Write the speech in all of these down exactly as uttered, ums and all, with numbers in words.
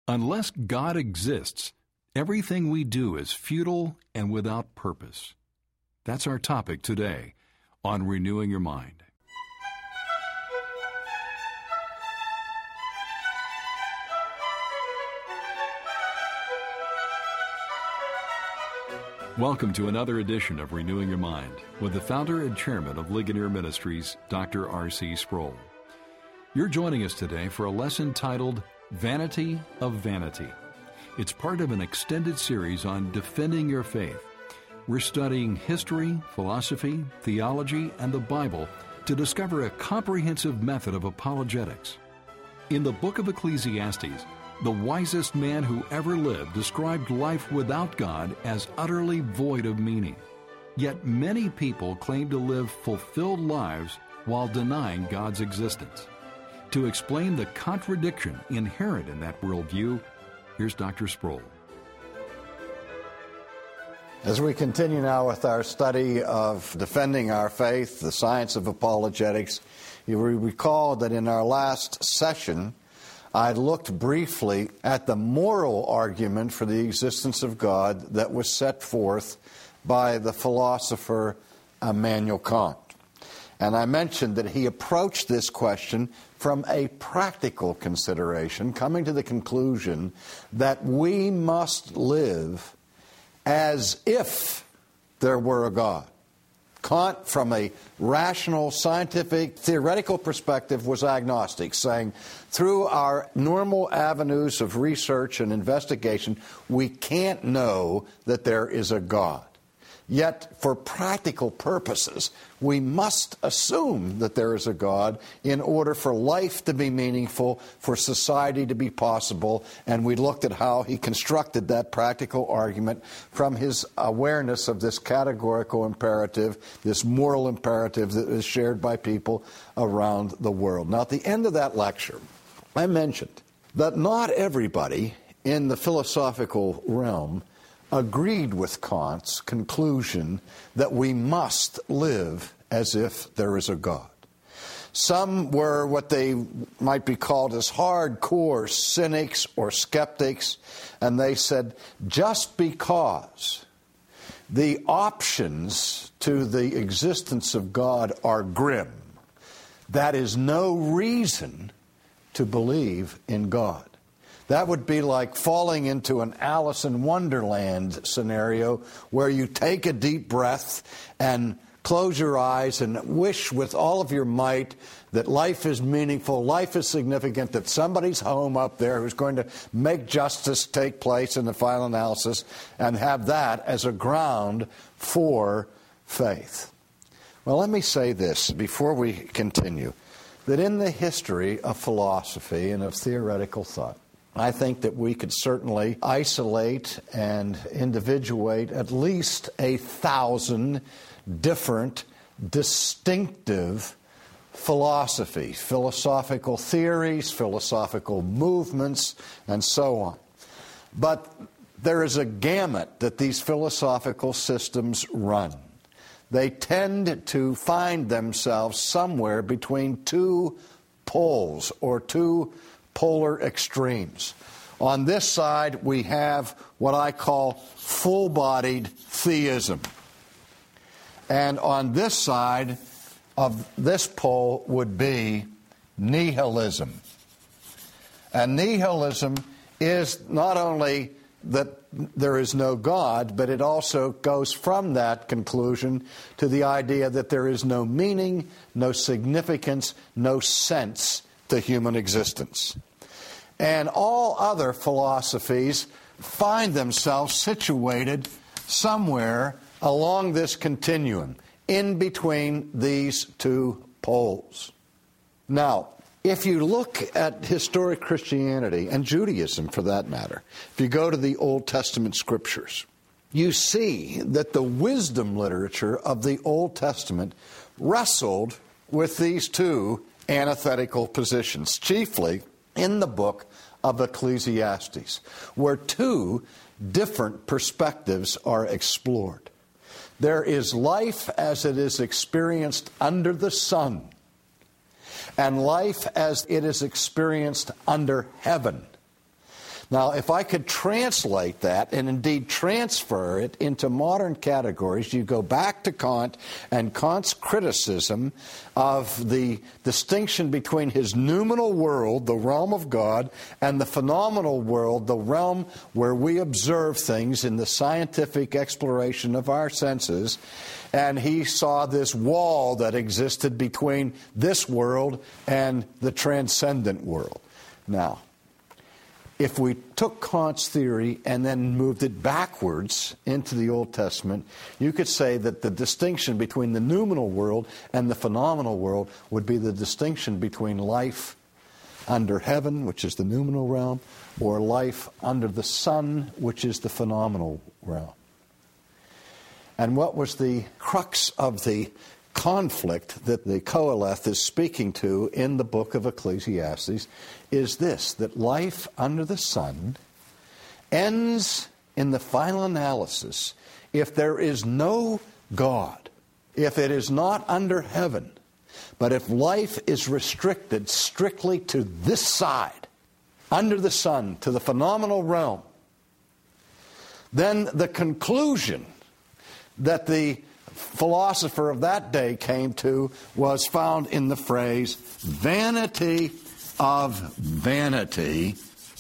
Unless God exists, everything we do is futile and without purpose. That's our topic today on Renewing Your Mind. Welcome to another edition of Renewing Your Mind with the founder and chairman of Ligonier Ministries, Doctor R C Sproul. You're joining us today for a lesson titled Vanity of Vanity. It's part of an extended series on defending your faith. We're studying history, philosophy, theology, and the Bible to discover a comprehensive method of apologetics. In the book of Ecclesiastes, the wisest man who ever lived described life without God as utterly void of meaning. Yet many people claim to live fulfilled lives while denying God's existence. To explain the contradiction inherent in that worldview, here's Doctor Sproul. As we continue now with our study of defending our faith, the science of apologetics, you will recall that in our last session, I looked briefly at the moral argument for the existence of God that was set forth by the philosopher Immanuel Kant. And I mentioned that he approached this question from a practical consideration, coming to the conclusion that we must live as if there were a God. Kant, from a rational, scientific, theoretical perspective, was agnostic, saying through our normal avenues of research and investigation, we can't know that there is a God. Yet, for practical purposes, we must assume that there is a God in order for life to be meaningful, for society to be possible, and we looked at how he constructed that practical argument from his awareness of this categorical imperative, this moral imperative that is shared by people around the world. Now, at the end of that lecture, I mentioned that not everybody in the philosophical realm agreed with Kant's conclusion that we must live as if there is a God. Some were what they might be called as hardcore cynics or skeptics, and they said just because the options to the existence of God are grim, that is no reason to believe in God. That would be like falling into an Alice in Wonderland scenario where you take a deep breath and close your eyes and wish with all of your might that life is meaningful, life is significant, that somebody's home up there who's going to make justice take place in the final analysis, and have that as a ground for faith. Well, let me say this before we continue, that in the history of philosophy and of theoretical thought, I think that we could certainly isolate and individuate at least a thousand different distinctive philosophies, philosophical theories, philosophical movements, and so on. But there is a gamut that these philosophical systems run. They tend to find themselves somewhere between two poles or two polar extremes. On this side, we have what I call full-bodied theism. And on this side of this pole would be nihilism. And nihilism is not only that there is no God, but it also goes from that conclusion to the idea that there is no meaning, no significance, no sense to human existence. And all other philosophies find themselves situated somewhere along this continuum, in between these two poles. Now, if you look at historic Christianity, and Judaism for that matter, if you go to the Old Testament scriptures, you see that the wisdom literature of the Old Testament wrestled with these two antithetical positions, chiefly in the book of Ecclesiastes, where two different perspectives are explored. There is life as it is experienced under the sun, and life as it is experienced under heaven. Now, if I could translate that and indeed transfer it into modern categories, you go back to Kant and Kant's criticism of the distinction between his noumenal world, the realm of God, and the phenomenal world, the realm where we observe things in the scientific exploration of our senses. And he saw this wall that existed between this world and the transcendent world. Now, if we took Kant's theory and then moved it backwards into the Old Testament, you could say that the distinction between the noumenal world and the phenomenal world would be the distinction between life under heaven, which is the noumenal realm, or life under the sun, which is the phenomenal realm. And what was the crux of the conflict that the Qoheleth is speaking to in the book of Ecclesiastes is this, that life under the sun ends in the final analysis if there is no God, if it is not under heaven, but if life is restricted strictly to this side, under the sun, to the phenomenal realm, then the conclusion that the philosopher of that day came to was found in the phrase, vanity of vanity,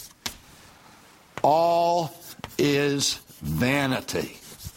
all is vanity.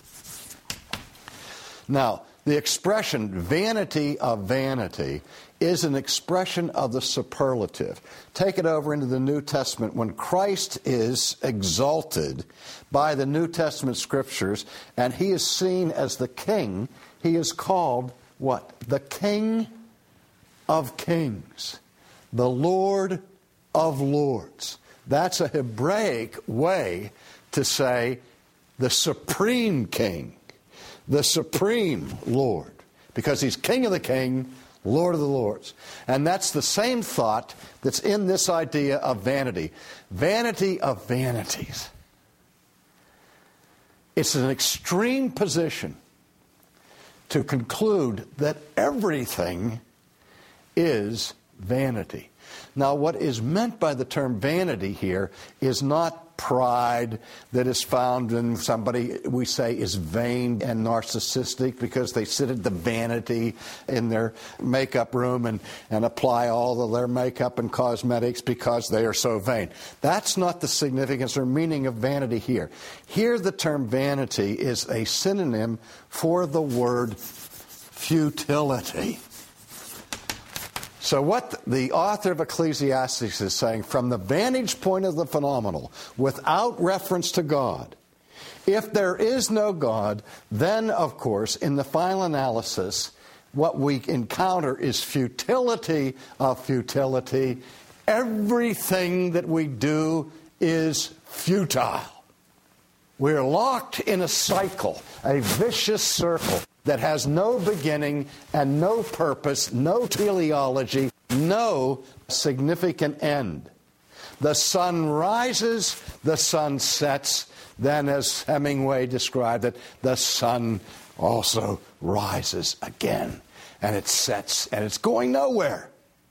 Now, the expression vanity of vanity is an expression of the superlative. Take it over into the New Testament. When Christ is exalted by the New Testament Scriptures and he is seen as the King, he is called what? The King of Kings, the Lord of Lords. That's a Hebraic way to say the Supreme King, the Supreme Lord, because he's King of the King, Lord of the Lords. And that's the same thought that's in this idea of vanity. Vanity of vanities. It's an extreme position to conclude that everything is vanity. Now, what is meant by the term vanity here is not pride that is found in somebody we say is vain and narcissistic because they sit at the vanity in their makeup room and, and apply all of their makeup and cosmetics because they are so vain. That's not the significance or meaning of vanity here. Here the term vanity is a synonym for the word futility. So what the author of Ecclesiastes is saying, from the vantage point of the phenomenal, without reference to God, if there is no God, then, of course, in the final analysis, what we encounter is futility of futility. Everything that we do is futile. We're locked in a cycle, a vicious circle that has no beginning and no purpose, no teleology, no significant end. The sun rises, the sun sets, then as Hemingway described it, the sun also rises again, and it sets, and it's going nowhere.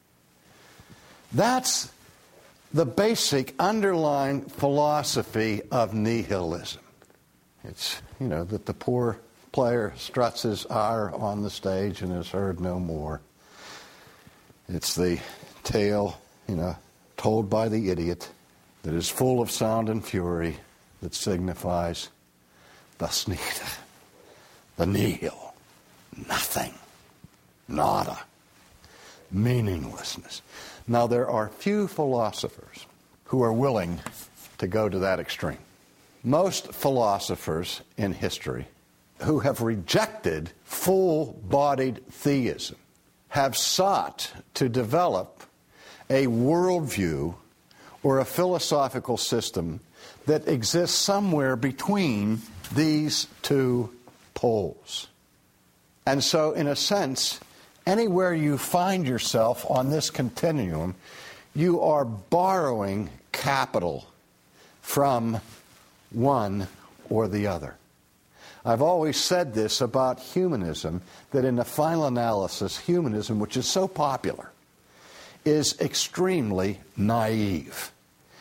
That's the basic underlying philosophy of nihilism. It's, you know, that the poor player struts his R on the stage and is heard no more. It's the tale, you know, told by the idiot that is full of sound and fury that signifies thus neither, the nihil, nothing, nada, meaninglessness. Now, there are few philosophers who are willing to go to that extreme. Most philosophers in history who have rejected full-bodied theism have sought to develop a worldview or a philosophical system that exists somewhere between these two poles. And so, in a sense, anywhere you find yourself on this continuum, you are borrowing capital from one or the other. I've always said this about humanism, that in the final analysis, humanism, which is so popular, is extremely naive.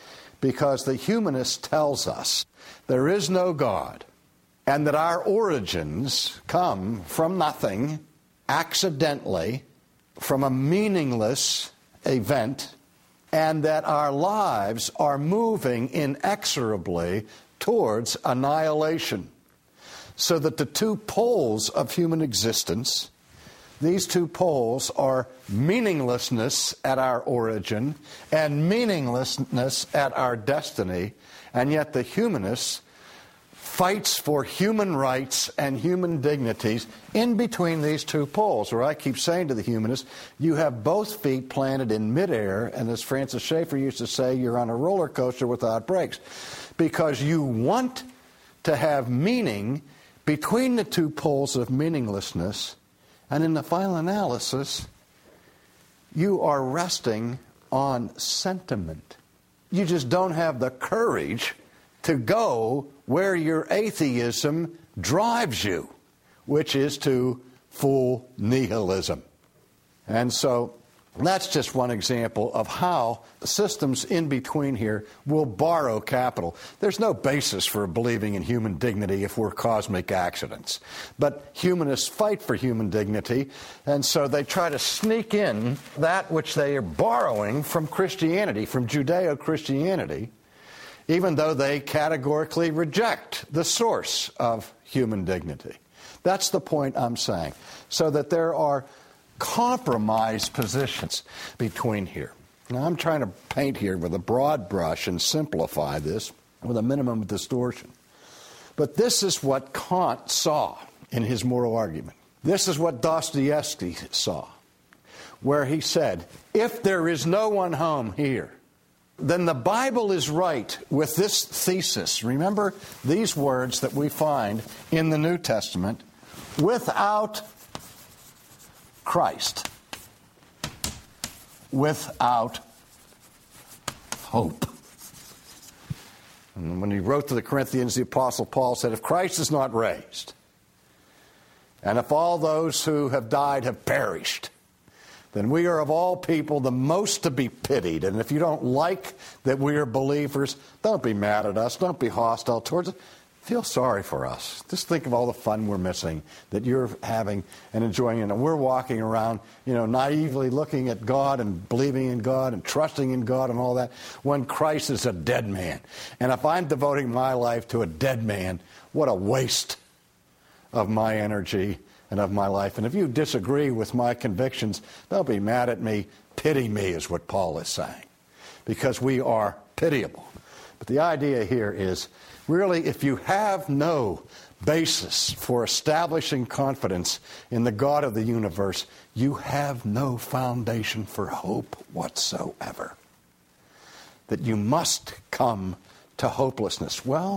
because the humanist tells us there is no God and that our origins come from nothing, accidentally, from a meaningless event, and that our lives are moving inexorably towards annihilation. So that the two poles of human existence, these two poles are meaninglessness at our origin and meaninglessness at our destiny, and yet the humanist fights for human rights and human dignities in between these two poles, where I keep saying to the humanists, you have both feet planted in midair, and as Francis Schaeffer used to say, you're on a roller coaster without brakes, because you want to have meaning between the two poles of meaninglessness, and in the final analysis, you are resting on sentiment. You just don't have the courage to go where your atheism drives you, which is to full nihilism. And so that's just one example of how the systems in between here will borrow capital. There's no basis for believing in human dignity if we're cosmic accidents. But humanists fight for human dignity, and so they try to sneak in that which they are borrowing from Christianity, from Judeo-Christianity, even though they categorically reject the source of human dignity. That's the point I'm saying. So that there are compromise positions between here. Now, I'm trying to paint here with a broad brush and simplify this with a minimum of distortion. But this is what Kant saw in his moral argument. This is what Dostoevsky saw, where he said, if there is no one home here, then the Bible is right with this thesis. Remember these words that we find in the New Testament: without Christ, without hope. And when he wrote to the Corinthians, the Apostle Paul said, if Christ is not raised, and if all those who have died have perished, then we are of all people the most to be pitied. And if you don't like that we are believers, don't be mad at us, don't be hostile towards us. Feel sorry for us. Just think of all the fun we're missing that you're having and enjoying. And we're walking around, you know, naively looking at God and believing in God and trusting in God and all that, when Christ is a dead man. And if I'm devoting my life to a dead man, what a waste of my energy and of my life. And if you disagree with my convictions, don't be mad at me. Pity me is what Paul is saying, because we are pitiable. But the idea here is, really, if you have no basis for establishing confidence in the God of the universe, you have no foundation for hope whatsoever. That you must come to hopelessness. Well,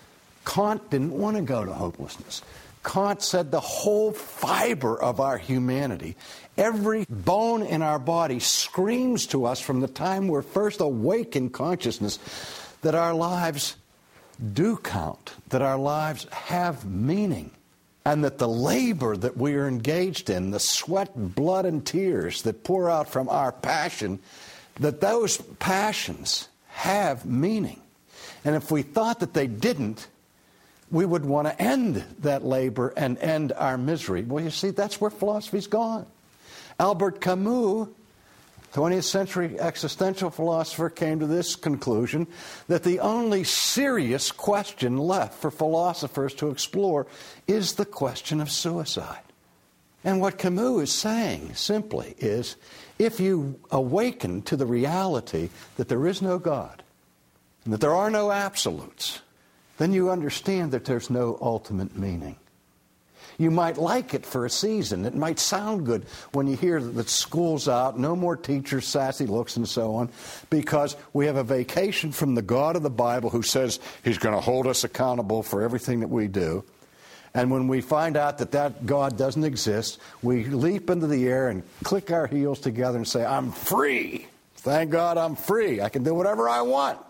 Kant didn't want to go to hopelessness. Kant said the whole fiber of our humanity, every bone in our body screams to us from the time we're first awake in consciousness that our lives do count, that our lives have meaning, and that the labor that we are engaged in, the sweat, blood, and tears that pour out from our passion, that those passions have meaning. And if we thought that they didn't, we would want to end that labor and end our misery. Well, you see, that's where philosophy's gone. Albert Camus, twentieth century existential philosopher, came to this conclusion, that the only serious question left for philosophers to explore is the question of suicide. And what Camus is saying simply is, if you awaken to the reality that there is no God, and that there are no absolutes, then you understand that there's no ultimate meaning. You might like it for a season. It might sound good when you hear that school's out, no more teachers, sassy looks, and so on, because we have a vacation from the God of the Bible who says He's going to hold us accountable for everything that we do. And when we find out that that God doesn't exist, we leap into the air and click our heels together and say, I'm free. Thank God I'm free. I can do whatever I want.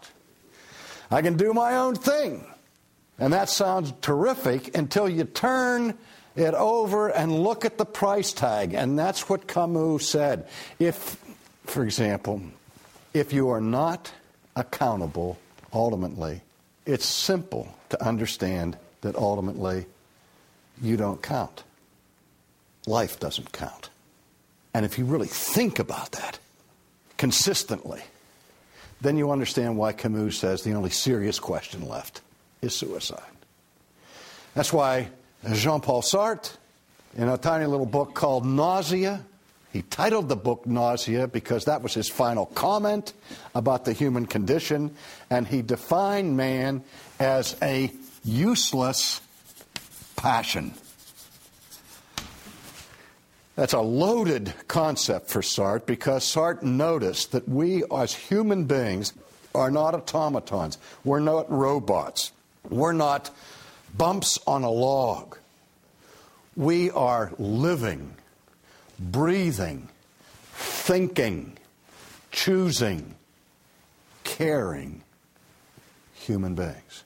I can do my own thing. And that sounds terrific until you turn it over and look at the price tag. And that's what Camus said. If, for example, if you are not accountable ultimately. It's simple to understand that ultimately you don't count. Life doesn't count. And if you really think about that consistently, then you understand why Camus says the only serious question left is suicide. That's why Jean-Paul Sartre, in a tiny little book called Nausea, he titled the book Nausea because that was his final comment about the human condition, and he defined man as a useless passion. That's a loaded concept for Sartre because Sartre noticed that we as human beings are not automatons. We're not robots. We're not bumps on a log. We are living, breathing, thinking, choosing, caring human beings.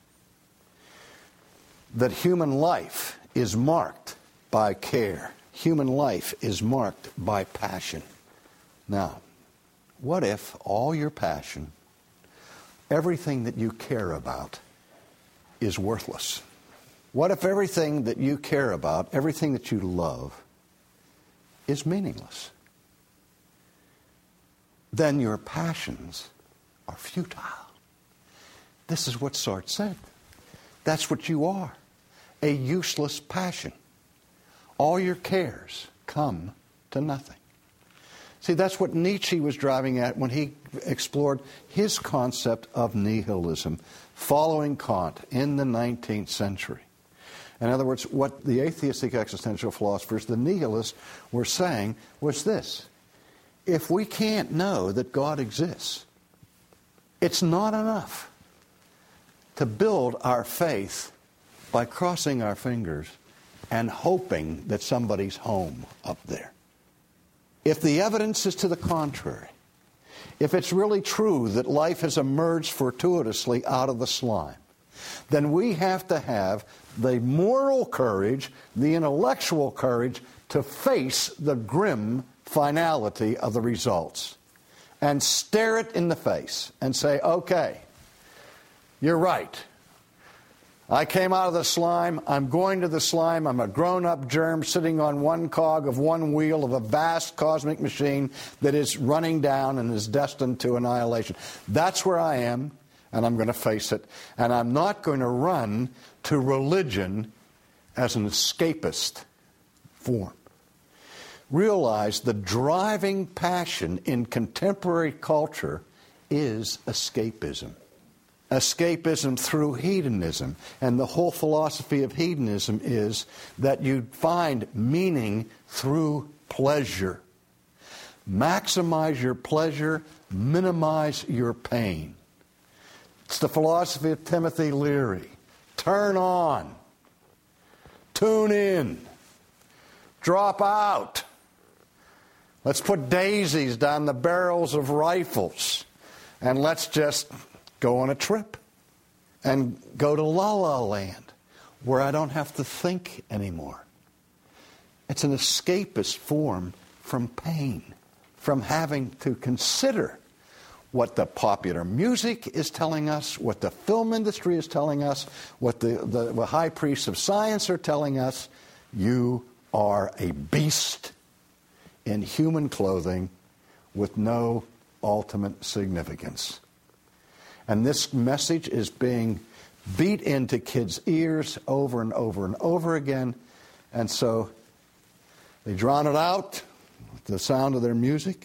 That human life is marked by care. Human life is marked by passion. Now, what if all your passion, everything that you care about, is worthless? What if everything that you care about, everything that you love, is meaningless? Then your passions are futile. This is what Sartre said. That's what you are, a useless passion. All your cares come to nothing. See, that's what Nietzsche was driving at when he explored his concept of nihilism, following Kant in the nineteenth century. In other words, what the atheistic existential philosophers, the nihilists, were saying was this: if we can't know that God exists, it's not enough to build our faith by crossing our fingers and hoping that somebody's home up there. If the evidence is to the contrary, if it's really true that life has emerged fortuitously out of the slime, then we have to have the moral courage, the intellectual courage to face the grim finality of the results and stare it in the face and say, okay, you're right. I came out of the slime, I'm going to the slime, I'm a grown-up germ sitting on one cog of one wheel of a vast cosmic machine that is running down and is destined to annihilation. That's where I am, and I'm going to face it. And I'm not going to run to religion as an escapist form. Realize the driving passion in contemporary culture is escapism. Escapism through hedonism. And the whole philosophy of hedonism is that you find meaning through pleasure. Maximize your pleasure, minimize your pain. It's the philosophy of Timothy Leary. Turn on. Tune in. Drop out. Let's put daisies down the barrels of rifles. And let's just go on a trip and go to La La Land where I don't have to think anymore. It's an escapist form from pain, from having to consider what the popular music is telling us, what the film industry is telling us, what the, the, the high priests of science are telling us. You are a beast in human clothing with no ultimate significance. And this message is being beat into kids' ears over and over and over again. And so they drown it out with the sound of their music,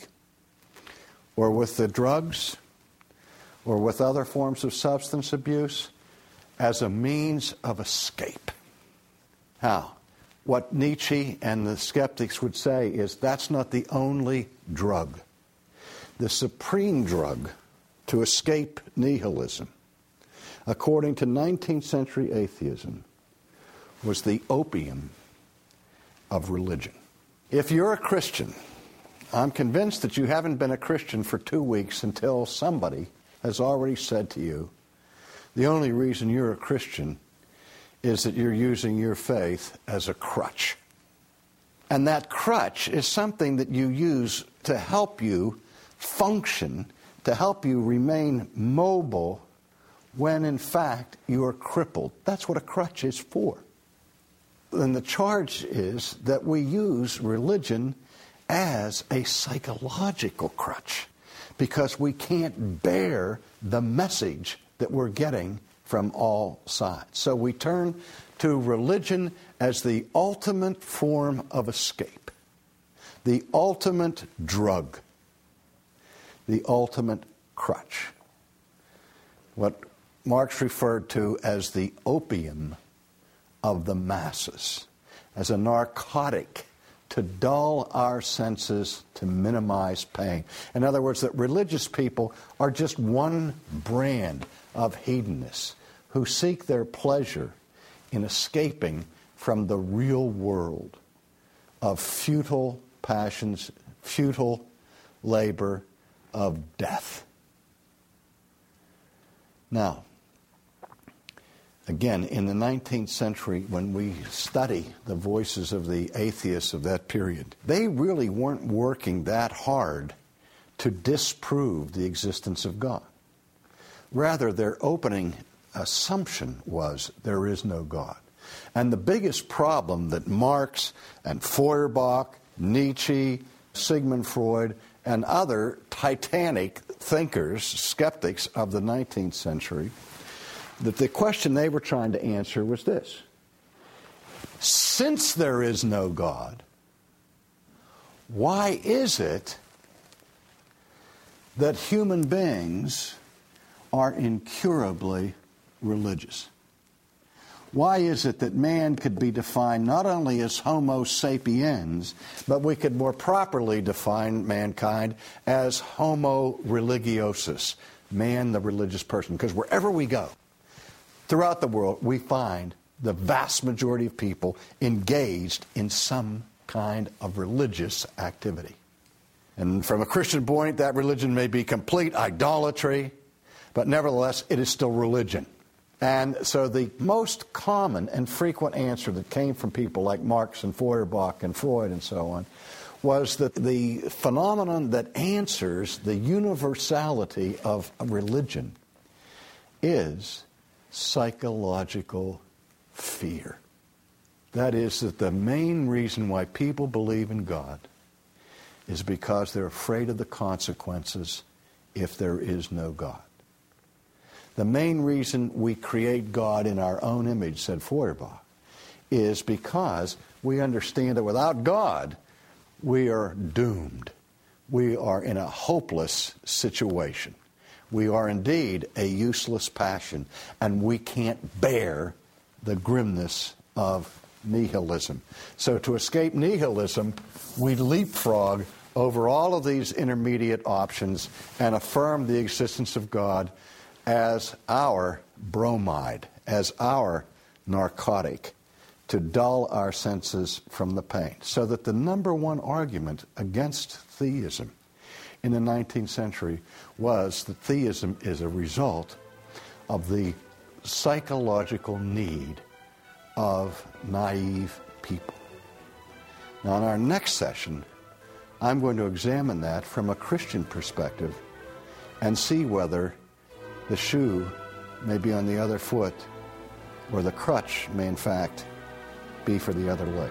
or with the drugs, or with other forms of substance abuse, as a means of escape. Now, what Nietzsche and the skeptics would say is that's not the only drug. The supreme drug to escape nihilism, according to nineteenth century atheism, was the opium of religion. If you're a Christian, I'm convinced that you haven't been a Christian for two weeks until somebody has already said to you, the only reason you're a Christian is that you're using your faith as a crutch. And that crutch is something that you use to help you function, to help you remain mobile when in fact you are crippled. That's what a crutch is for. And the charge is that we use religion as a psychological crutch because we can't bear the message that we're getting from all sides. So we turn to religion as the ultimate form of escape, the ultimate drug, the ultimate crutch. What Marx referred to as the opium of the masses, as a narcotic to dull our senses, to minimize pain. In other words, that religious people are just one brand of hedonists who seek their pleasure in escaping from the real world of futile passions, futile labor, of death. Now, again, in the nineteenth century, when we study the voices of the atheists of that period, they really weren't working that hard to disprove the existence of God. Rather, their opening assumption was there is no God. And the biggest problem that Marx and Feuerbach, Nietzsche, Sigmund Freud, and other titanic thinkers, skeptics of the nineteenth century, that the question they were trying to answer was this: since there is no God, why is it that human beings are incurably religious? Why is it that man could be defined not only as Homo sapiens, but we could more properly define mankind as Homo religiosus, man the religious person? Because wherever we go throughout the world, we find the vast majority of people engaged in some kind of religious activity. And from a Christian point, that religion may be complete idolatry, but nevertheless, it is still religion. And so the most common and frequent answer that came from people like Marx and Feuerbach and Freud and so on was that the phenomenon that answers the universality of religion is psychological fear. That is, that the main reason why people believe in God is because they're afraid of the consequences if there is no God. The main reason we create God in our own image, said Feuerbach, is because we understand that without God, we are doomed. We are in a hopeless situation. We are indeed a useless passion, and we can't bear the grimness of nihilism. So to escape nihilism, we leapfrog over all of these intermediate options and affirm the existence of God as our bromide, as our narcotic, to dull our senses from the pain. So that the number one argument against theism in the nineteenth century was that theism is a result of the psychological need of naive people. Now, in our next session, I'm going to examine that from a Christian perspective and see whether the shoe may be on the other foot, or the crutch may in fact be for the other leg.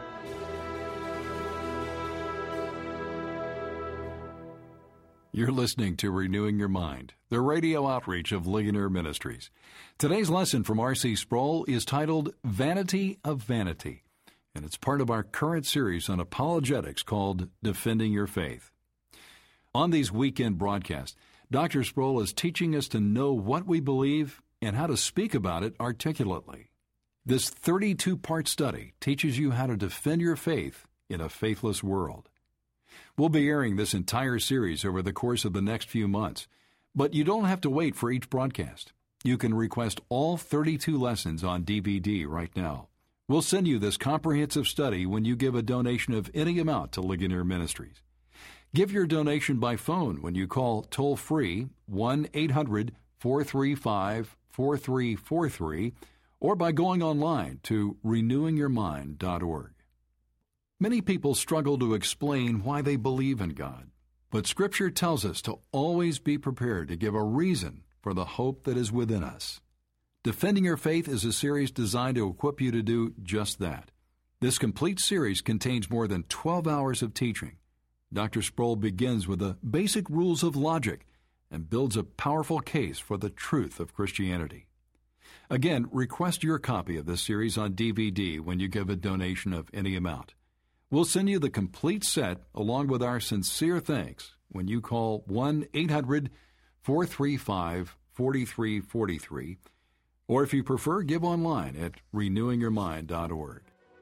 You're listening to Renewing Your Mind, the radio outreach of Ligonier Ministries. Today's lesson from R C Sproul is titled Vanity of Vanity, and it's part of our current series on apologetics called Defending Your Faith. On these weekend broadcasts, Doctor Sproul is teaching us to know what we believe and how to speak about it articulately. This thirty-two part study teaches you how to defend your faith in a faithless world. We'll be airing this entire series over the course of the next few months, but you don't have to wait for each broadcast. You can request all thirty-two lessons on D V D right now. We'll send you this comprehensive study when you give a donation of any amount to Ligonier Ministries. Give your donation by phone when you call toll-free one eight hundred four three five four three four three or by going online to renewing your mind dot org. Many people struggle to explain why they believe in God. But Scripture tells us to always be prepared to give a reason for the hope that is within us. Defending Your Faith is a series designed to equip you to do just that. This complete series contains more than twelve hours of teaching. Doctor Sproul begins with the basic rules of logic and builds a powerful case for the truth of Christianity. Again, request your copy of this series on D V D when you give a donation of any amount. We'll send you the complete set along with our sincere thanks when you call one eight hundred four three five four three four three, or if you prefer, give online at renewing your mind dot org.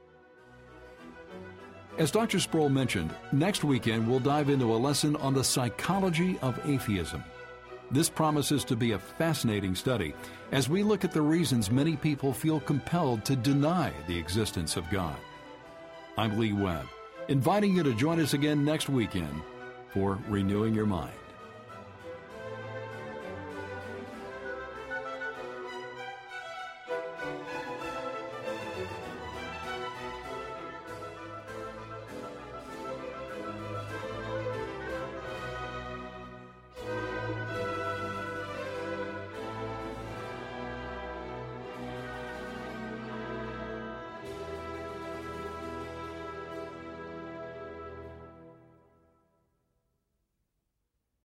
As Doctor Sproul mentioned, next weekend we'll dive into a lesson on the psychology of atheism. This promises to be a fascinating study as we look at the reasons many people feel compelled to deny the existence of God. I'm Lee Webb, inviting you to join us again next weekend for Renewing Your Mind.